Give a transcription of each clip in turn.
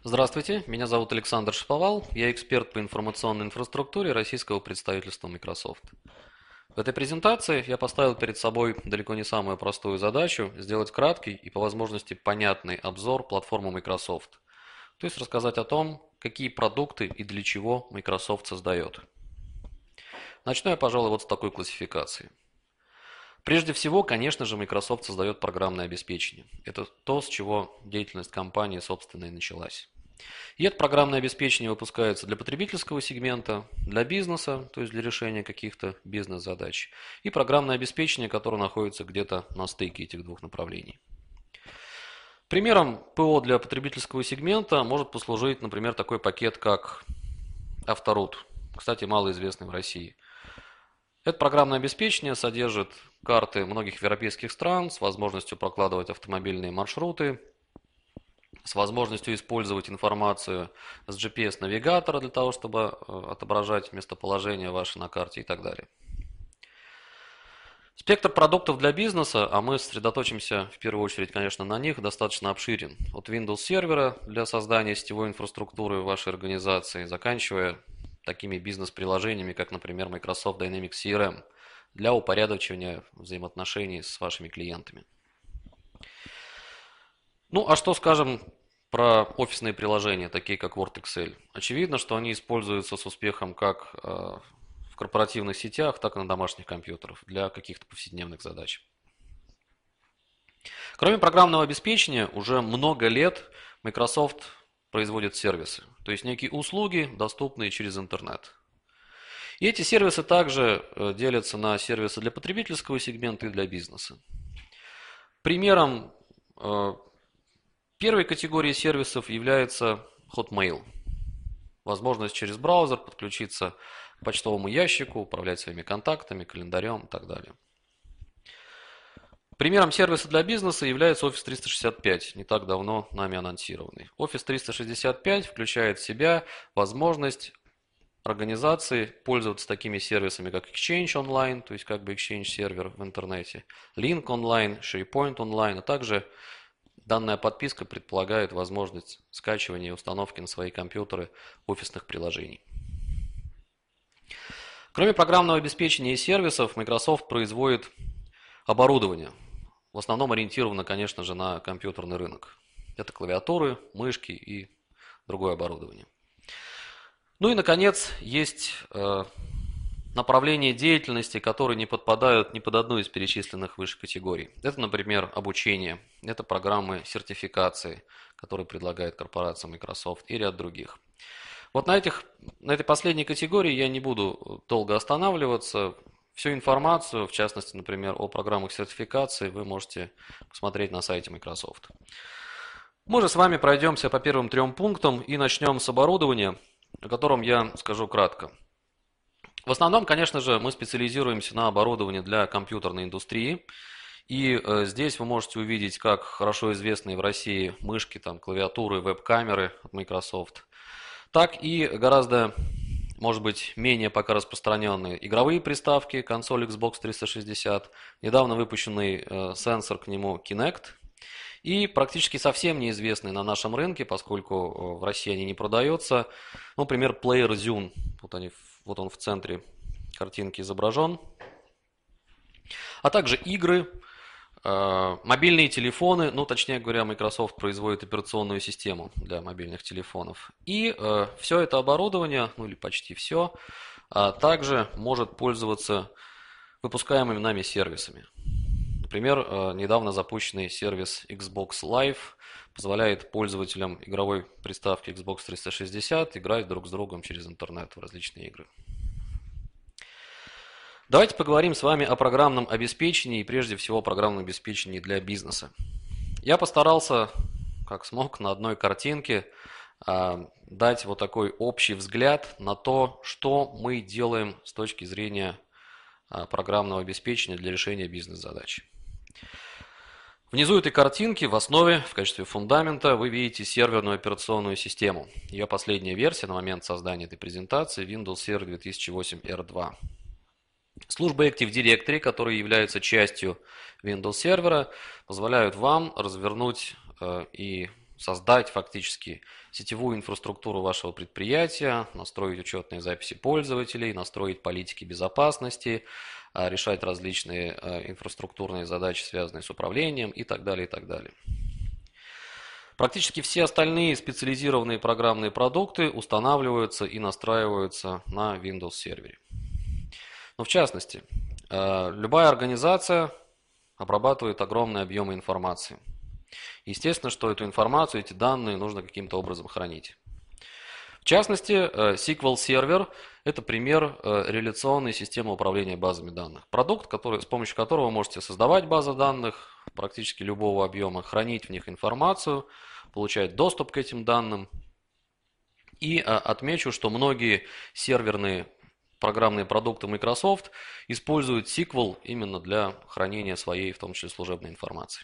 Здравствуйте, меня зовут Александр Шаповал, я эксперт по информационной инфраструктуре российского представительства Microsoft. В этой презентации я поставил перед собой далеко не самую простую задачу сделать краткий и по возможности понятный обзор платформы Microsoft, то есть рассказать о том, какие продукты и для чего Microsoft создает. Начну я, пожалуй, вот с такой классификации. Прежде всего, конечно же, Microsoft создает программное обеспечение. Это то, с чего деятельность компании, собственно, и началась. И это программное обеспечение выпускается для потребительского сегмента, для бизнеса, то есть для решения каких-то бизнес-задач, и программное обеспечение, которое находится где-то на стыке этих двух направлений. Примером ПО для потребительского сегмента может послужить, например, такой пакет, как Autoroot, кстати, малоизвестный в России. Это программное обеспечение содержит карты многих европейских стран с возможностью прокладывать автомобильные маршруты, с возможностью использовать информацию с GPS-навигатора для того, чтобы отображать местоположение ваше на карте и так далее. Спектр продуктов для бизнеса, а мы сосредоточимся в первую очередь, конечно, на них, достаточно обширен. От Windows сервера для создания сетевой инфраструктуры в вашей организации, заканчивая такими бизнес-приложениями, как, например, Microsoft Dynamics CRM, для упорядочивания взаимоотношений с вашими клиентами. Ну, а что скажем про офисные приложения, такие как Word, Excel? Очевидно, что они используются с успехом как в корпоративных сетях, так и на домашних компьютерах для каких-то повседневных задач. Кроме программного обеспечения, уже много лет Microsoft производит сервисы, то есть некие услуги, доступные через интернет. И эти сервисы также делятся на сервисы для потребительского сегмента и для бизнеса. Примером первой категории сервисов является Hotmail. Возможность через браузер подключиться к почтовому ящику, управлять своими контактами, календарем и так далее. Примером сервиса для бизнеса является Office 365, не так давно нами анонсированный. Office 365 включает в себя возможность организации пользоваться такими сервисами, как Exchange Online, то есть как бы Exchange сервер в интернете, Link Online, SharePoint Online, а также данная подписка предполагает возможность скачивания и установки на свои компьютеры офисных приложений. Кроме программного обеспечения и сервисов, Microsoft производит оборудование. В основном ориентировано, конечно же, на компьютерный рынок. Это клавиатуры, мышки и другое оборудование. Ну и, наконец, есть направления деятельности, которые не подпадают ни под одну из перечисленных выше категорий. Это, например, обучение, это программы сертификации, которые предлагает корпорация Microsoft, и ряд других. Вот на этой последней категории я не буду долго останавливаться. Всю информацию, в частности, например, о программах сертификации, вы можете посмотреть на сайте Microsoft. Мы же с вами пройдемся по первым трем пунктам и начнем с оборудования, о котором я скажу кратко. В основном, конечно же, мы специализируемся на оборудовании для компьютерной индустрии. И здесь вы можете увидеть как хорошо известные в России мышки, клавиатуры, веб-камеры от Microsoft, так и гораздо, может быть, менее пока распространенные игровые приставки, консоль Xbox 360, недавно выпущенный сенсор к нему Kinect, и практически совсем неизвестный на нашем рынке, поскольку в России они не продаются, например, плеер Zune. Вот он в центре картинки изображен. А также игры, мобильные телефоны, точнее говоря, Microsoft производит операционную систему для мобильных телефонов. И все это оборудование, или почти все, также может пользоваться выпускаемыми нами сервисами. Например, недавно запущенный сервис Xbox Live позволяет пользователям игровой приставки Xbox 360 играть друг с другом через интернет в различные игры. Давайте поговорим с вами о программном обеспечении и прежде всего о программном обеспечении для бизнеса. Я постарался, как смог, на одной картинке дать вот такой общий взгляд на то, что мы делаем с точки зрения программного обеспечения для решения бизнес-задач. Внизу этой картинки в основе, в качестве фундамента, вы видите серверную операционную систему. Ее последняя версия на момент создания этой презентации Windows Server 2008 R2. Службы Active Directory, которые являются частью Windows сервера, позволяют вам развернуть и создать фактически сетевую инфраструктуру вашего предприятия, настроить учетные записи пользователей, настроить политики безопасности, решать различные инфраструктурные задачи, связанные с управлением и так далее, и так далее. Практически все остальные специализированные программные продукты устанавливаются и настраиваются на Windows сервере. Но в частности, любая организация обрабатывает огромные объемы информации. Естественно, что эту информацию, эти данные нужно каким-то образом хранить. В частности, SQL сервер – это пример реляционной системы управления базами данных. Продукт, с помощью которого вы можете создавать базы данных практически любого объема, хранить в них информацию, получать доступ к этим данным. И отмечу, что многие серверные программные продукты Microsoft используют SQL именно для хранения своей, в том числе, служебной информации.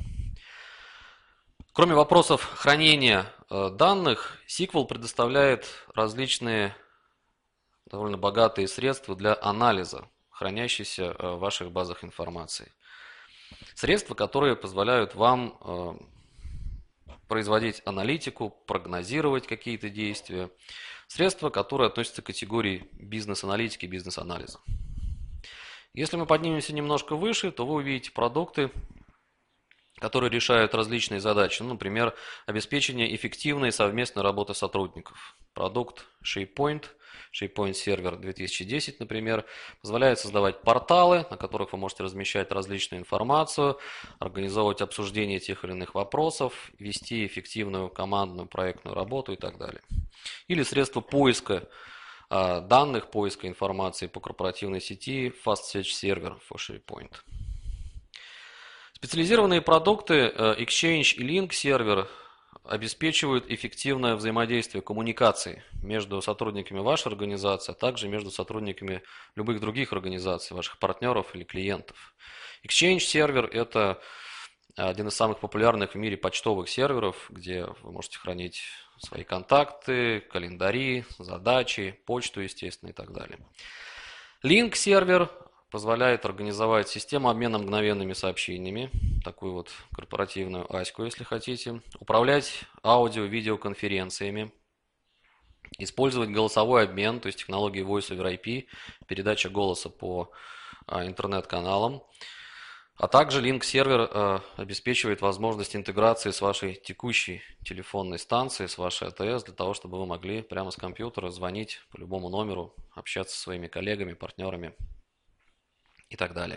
Кроме вопросов хранения данных, SQL предоставляет различные довольно богатые средства для анализа хранящейся в ваших базах информации. Средства, которые позволяют вам производить аналитику, прогнозировать какие-то действия. Средства, которые относятся к категории бизнес-аналитики, бизнес-анализа. Если мы поднимемся немножко выше, то вы увидите продукты, которые решают различные задачи. Например, обеспечение эффективной совместной работы сотрудников. Продукт SharePoint Server 2010, например, позволяет создавать порталы, на которых вы можете размещать различную информацию, организовывать обсуждение тех или иных вопросов, вести эффективную командную проектную работу и так далее. Или средства поиска данных, поиска информации по корпоративной сети Fast Search Server for SharePoint. Специализированные продукты Exchange и Link сервер обеспечивают эффективное взаимодействие, коммуникации между сотрудниками вашей организации, а также между сотрудниками любых других организаций, ваших партнеров или клиентов. Exchange сервер – это один из самых популярных в мире почтовых серверов, где вы можете хранить свои контакты, календари, задачи, почту, естественно, и так далее. Link сервер позволяет организовать систему обмена мгновенными сообщениями, такую вот корпоративную аську, если хотите, управлять аудио-видеоконференциями, использовать голосовой обмен, то есть технологии Voice over IP, передача голоса по интернет-каналам, а также Link-сервер обеспечивает возможность интеграции с вашей текущей телефонной станцией, с вашей АТС, для того, чтобы вы могли прямо с компьютера звонить по любому номеру, общаться со своими коллегами, партнерами и так далее.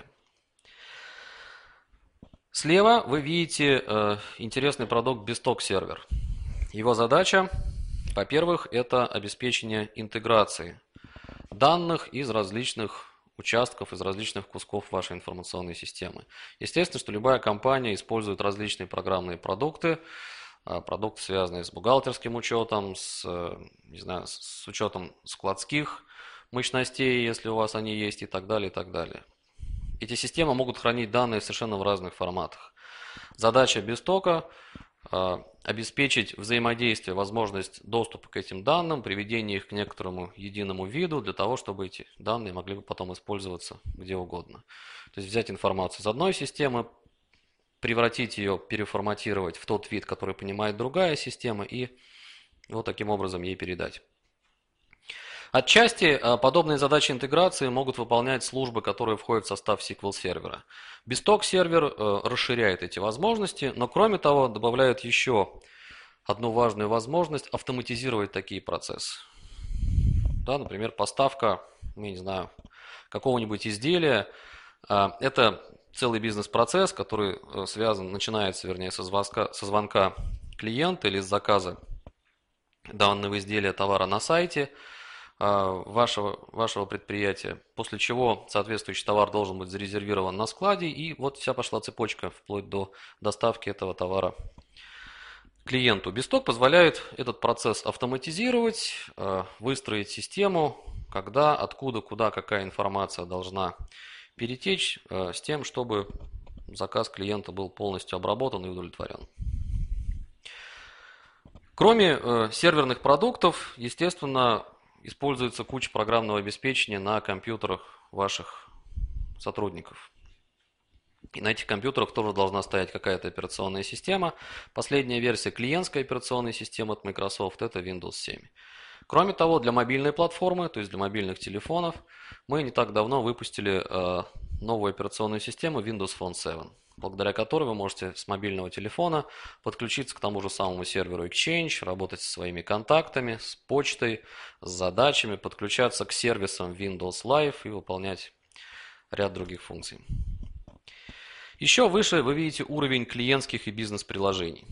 Слева вы видите интересный продукт Bestock сервер. Его задача, во-первых, это обеспечение интеграции данных из различных участков, из различных кусков вашей информационной системы. Естественно, что любая компания использует различные программные продукты, продукты, связанные с бухгалтерским учетом, с учетом складских мощностей, если у вас они есть, и так далее, и так далее. Эти системы могут хранить данные совершенно в разных форматах. Задача Bestock обеспечить взаимодействие, возможность доступа к этим данным, приведение их к некоторому единому виду, для того, чтобы эти данные могли бы потом использоваться где угодно. То есть взять информацию из одной системы, превратить ее, переформатировать в тот вид, который понимает другая система, и вот таким образом ей передать. Отчасти подобные задачи интеграции могут выполнять службы, которые входят в состав SQL сервера. Bestock сервер расширяет эти возможности, но кроме того добавляет еще одну важную возможность автоматизировать такие процессы. Да, например, поставка, какого-нибудь изделия. Это целый бизнес-процесс, который начинается, со звонка клиента или с заказа данного изделия, товара на сайте вашего предприятия, после чего соответствующий товар должен быть зарезервирован на складе, и вот вся пошла цепочка вплоть до доставки этого товара клиенту. Bestock позволяет этот процесс автоматизировать, выстроить систему, когда, откуда, куда, какая информация должна перетечь, с тем, чтобы заказ клиента был полностью обработан и удовлетворен. Кроме серверных продуктов, естественно, используется куча программного обеспечения на компьютерах ваших сотрудников. И на этих компьютерах тоже должна стоять какая-то операционная система. Последняя версия клиентской операционной системы от Microsoft – это Windows 7. Кроме того, для мобильной платформы, то есть для мобильных телефонов, мы не так давно выпустили новую операционную систему Windows Phone 7, благодаря которой вы можете с мобильного телефона подключиться к тому же самому серверу Exchange, работать со своими контактами, с почтой, с задачами, подключаться к сервисам Windows Live и выполнять ряд других функций. Еще выше вы видите уровень клиентских и бизнес-приложений.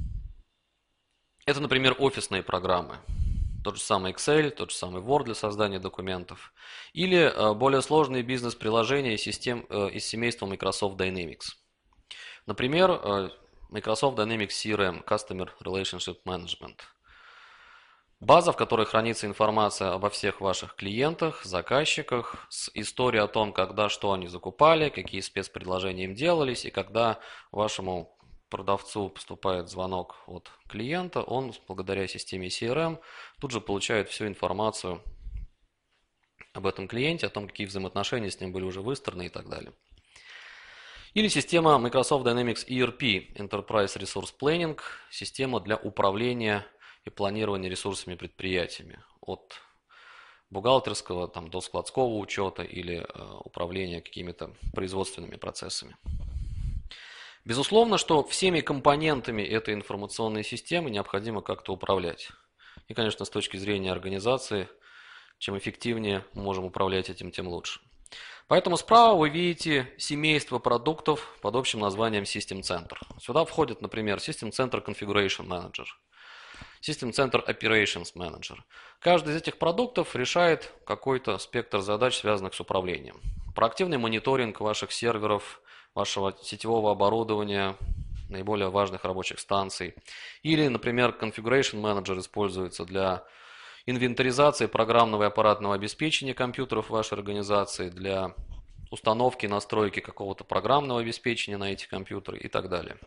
Это, например, офисные программы. Тот же самый Excel, тот же самый Word для создания документов. Или более сложные бизнес-приложения из семейства Microsoft Dynamics. Например, Microsoft Dynamics CRM, Customer Relationship Management. База, в которой хранится информация обо всех ваших клиентах, заказчиках, с историей о том, когда что они закупали, какие спецпредложения им делались, и когда вашему продавцу поступает звонок от клиента, он благодаря системе CRM тут же получает всю информацию об этом клиенте, о том, какие взаимоотношения с ним были уже выстроены и так далее. Или система Microsoft Dynamics ERP, Enterprise Resource Planning, система для управления и планирования ресурсами предприятиями, от бухгалтерского до складского учета или управления какими-то производственными процессами. Безусловно, что всеми компонентами этой информационной системы необходимо как-то управлять. И, конечно, с точки зрения организации, чем эффективнее мы можем управлять этим, тем лучше. Поэтому справа вы видите семейство продуктов под общим названием System Center. Сюда входит, например, System Center Configuration Manager, System Center Operations Manager. Каждый из этих продуктов решает какой-то спектр задач, связанных с управлением. Проактивный мониторинг ваших серверов, вашего сетевого оборудования, наиболее важных рабочих станций. Или, например, Configuration Manager используется для инвентаризации программного и аппаратного обеспечения компьютеров вашей организации, для установки, настройки какого-то программного обеспечения на эти компьютеры и так далее.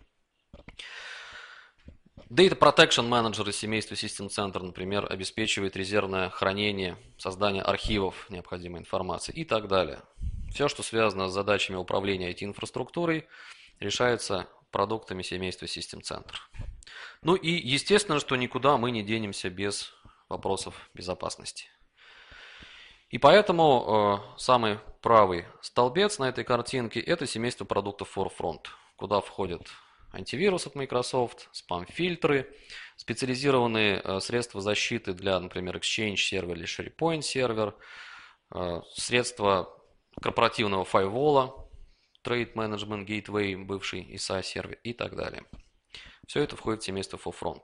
Data Protection Manager из семейства System Center, например, обеспечивает резервное хранение, создание архивов необходимой информации и так далее. Все, что связано с задачами управления IT-инфраструктурой, решается продуктами семейства System Center. Ну и естественно, что никуда мы не денемся без вопросов безопасности. И поэтому самый правый столбец на этой картинке – это семейство продуктов Forefront, куда входят антивирус от Microsoft, спам-фильтры, специализированные средства защиты для, например, Exchange сервер или SharePoint сервер, средства корпоративного фаервола, Trade Management Gateway, бывший ISA сервер и так далее. Все это входит в семейство Forefront.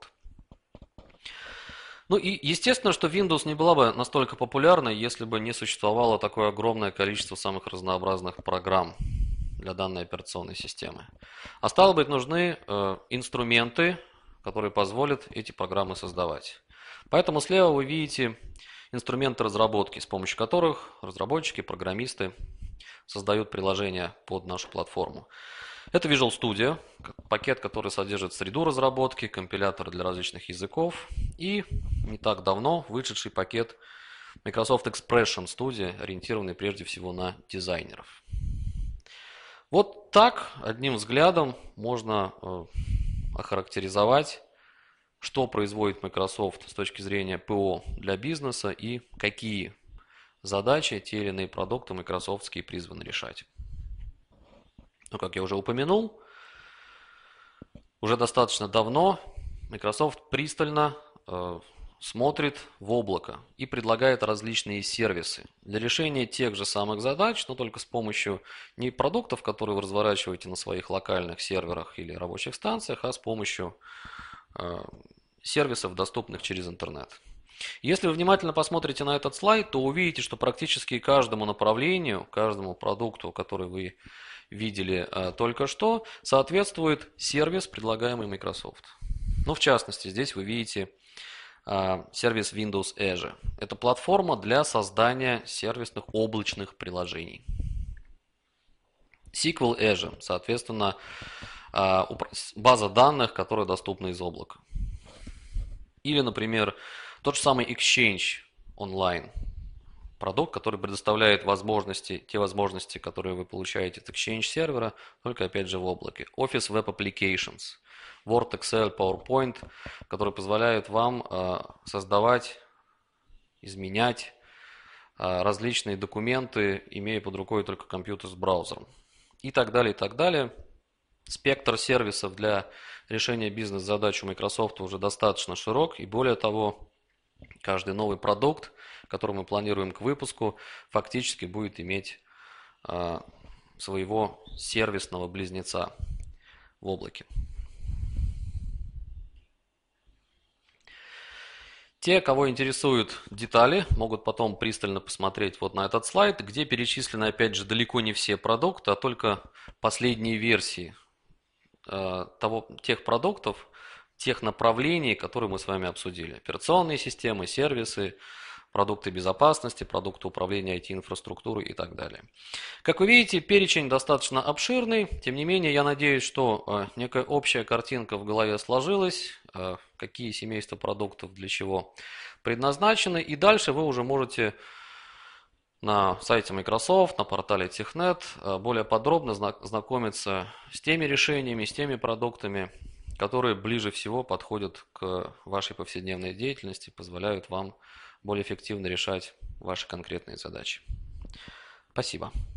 Ну и естественно, что Windows не была бы настолько популярной, если бы не существовало такое огромное количество самых разнообразных программ для данной операционной системы. А стало быть, нужны инструменты, которые позволят эти программы создавать. Поэтому слева вы видите инструменты разработки, с помощью которых разработчики, программисты создают приложения под нашу платформу. Это Visual Studio, пакет, который содержит среду разработки, компилятор для различных языков и не так давно вышедший пакет Microsoft Expression Studio, ориентированный прежде всего на дизайнеров. Вот так, одним взглядом, можно охарактеризовать, что производит Microsoft с точки зрения ПО для бизнеса и какие задачи те или иные продукты майкрософтские призваны решать. Но, как я уже упомянул, уже достаточно давно Microsoft пристально смотрит в облако и предлагает различные сервисы для решения тех же самых задач, но только с помощью не продуктов, которые вы разворачиваете на своих локальных серверах или рабочих станциях, а с помощью сервисов, доступных через интернет. Если вы внимательно посмотрите на этот слайд, то увидите, что практически каждому направлению, каждому продукту, который вы видели только что, соответствует сервис, предлагаемый Microsoft. Ну, в частности, здесь вы видите сервис Windows Azure. Это платформа для создания сервисных облачных приложений. SQL Azure, соответственно, база данных, которая доступна из облака. Или, например, тот же самый Exchange Online. продукт, который предоставляет возможности, те возможности, которые вы получаете от Exchange сервера, только опять же в облаке. Office Web Applications, Word, Excel, PowerPoint, которые позволяют вам создавать, изменять различные документы, имея под рукой только компьютер с браузером. И так далее, и так далее. Спектр сервисов для решения бизнес-задач у Microsoft уже достаточно широк, и более того, каждый новый продукт, который мы планируем к выпуску, фактически будет иметь своего сервисного близнеца в облаке. Те, кого интересуют детали, могут потом пристально посмотреть вот на этот слайд, где перечислены, опять же, далеко не все продукты, а только последние версии тех продуктов, тех направлений, которые мы с вами обсудили. Операционные системы, сервисы, продукты безопасности, продукты управления IT-инфраструктурой и так далее. Как вы видите, перечень достаточно обширный. Тем не менее, я надеюсь, что некая общая картинка в голове сложилась, какие семейства продуктов для чего предназначены. И дальше вы уже можете на сайте Microsoft, на портале Технет более подробно знакомиться с теми решениями, с теми продуктами, которые ближе всего подходят к вашей повседневной деятельности, позволяют вам более эффективно решать ваши конкретные задачи. Спасибо.